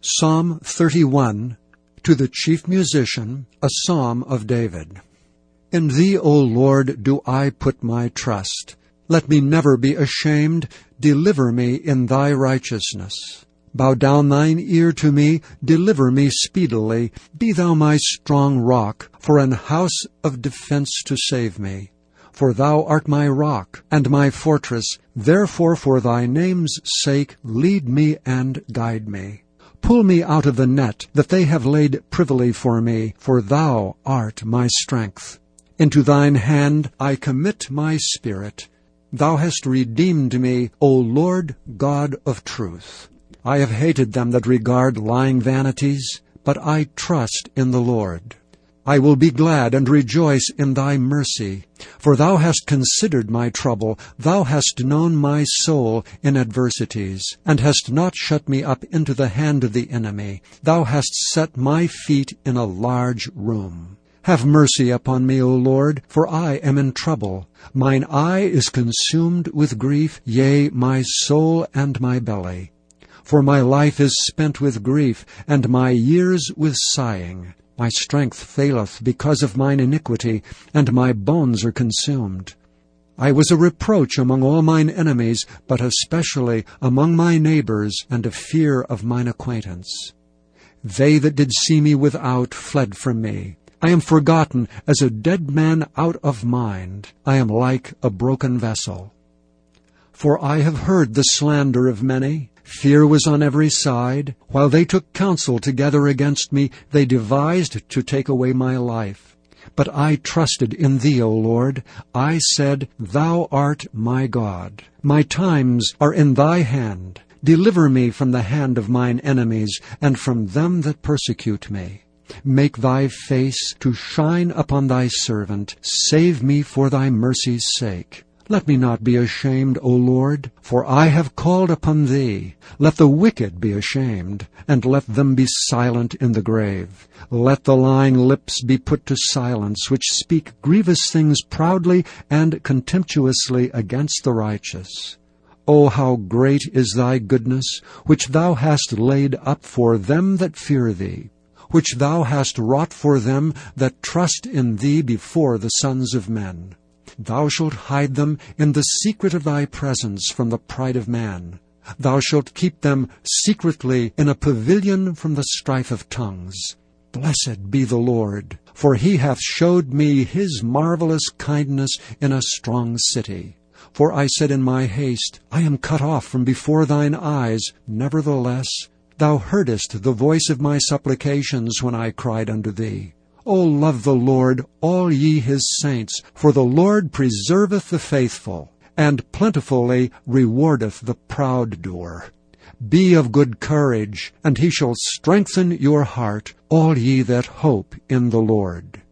Psalm 31, to the chief musician, a psalm of David. In Thee, O Lord, do I put my trust. Let me never be ashamed. Deliver me in Thy righteousness. Bow down Thine ear to me. Deliver me speedily. Be Thou my strong rock, for an house of defense to save me. For Thou art my rock and my fortress. Therefore for Thy name's sake lead me and guide me. Pull me out of the net that they have laid privily for me, for Thou art my strength. Into Thine hand I commit my spirit. Thou hast redeemed me, O Lord God of truth. I have hated them that regard lying vanities, but I trust in the Lord. I will be glad and rejoice in Thy mercy, for Thou hast considered my trouble. Thou hast known my soul in adversities, and hast not shut me up into the hand of the enemy. Thou hast set my feet in a large room. Have mercy upon me, O Lord, for I am in trouble. Mine eye is consumed with grief, yea, my soul and my belly. For my life is spent with grief, and my years with sighing. My strength faileth because of mine iniquity, and my bones are consumed. I was a reproach among all mine enemies, but especially among my neighbors, and a fear of mine acquaintance. They that did see me without fled from me. I am forgotten as a dead man out of mind. I am like a broken vessel. For I have heard the slander of many. Fear was on every side. While they took counsel together against me, they devised to take away my life. But I trusted in Thee, O Lord. I said, Thou art my God. My times are in Thy hand. Deliver me from the hand of mine enemies, and from them that persecute me. Make Thy face to shine upon Thy servant. Save me for Thy mercy's sake. Let me not be ashamed, O Lord, for I have called upon Thee. Let the wicked be ashamed, and let them be silent in the grave. Let the lying lips be put to silence, which speak grievous things proudly and contemptuously against the righteous. O how great is Thy goodness, which Thou hast laid up for them that fear Thee, which Thou hast wrought for them that trust in Thee before the sons of men. Thou shalt hide them in the secret of Thy presence from the pride of man. Thou shalt keep them secretly in a pavilion from the strife of tongues. Blessed be the Lord, for He hath showed me His marvelous kindness in a strong city. For I said in my haste, I am cut off from before Thine eyes. Nevertheless, Thou heardest the voice of my supplications when I cried unto Thee. O love the Lord, all ye His saints, for the Lord preserveth the faithful, and plentifully rewardeth the proud doer. Be of good courage, and He shall strengthen your heart, all ye that hope in the Lord.